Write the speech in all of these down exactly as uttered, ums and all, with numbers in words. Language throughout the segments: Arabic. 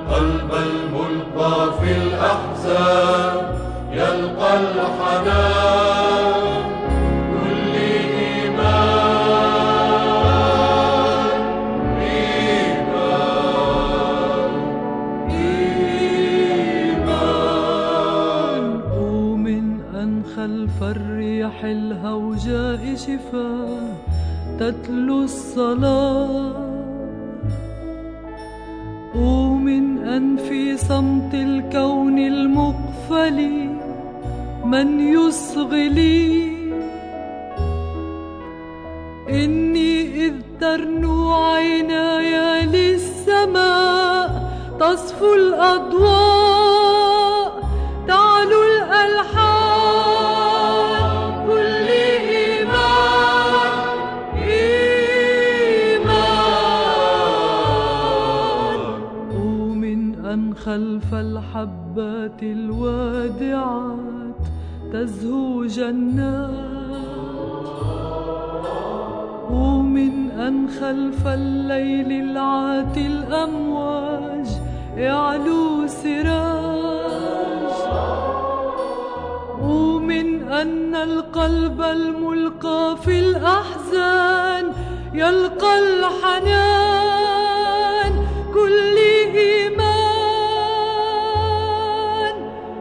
القلب الملقى في الأحزان يلقى الحنان. كل إيمان إيمان إيمان. أؤمن أن خلف الريح الهوجاء شفاه تتلو الصلاة. أؤمن أن في صمت الكون المقفل من يصغي لي. إني إذ ترنو عيناي للسماء تصفو الأضواء تعلو الألحان. كل إيمان إيمان. أؤمن أن خلف الحبات الوادعات تزهو جنات. أؤمن أن خلف الليل العاتي الأمواج يعلو سراج. أؤمن أن القلب الملقى في الأحزان يلقى الحنان. كل إيمان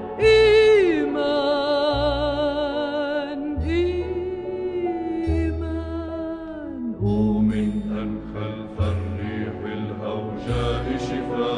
إيمان إيمان. أؤمن أن خلف الريح الهوجاء شفاء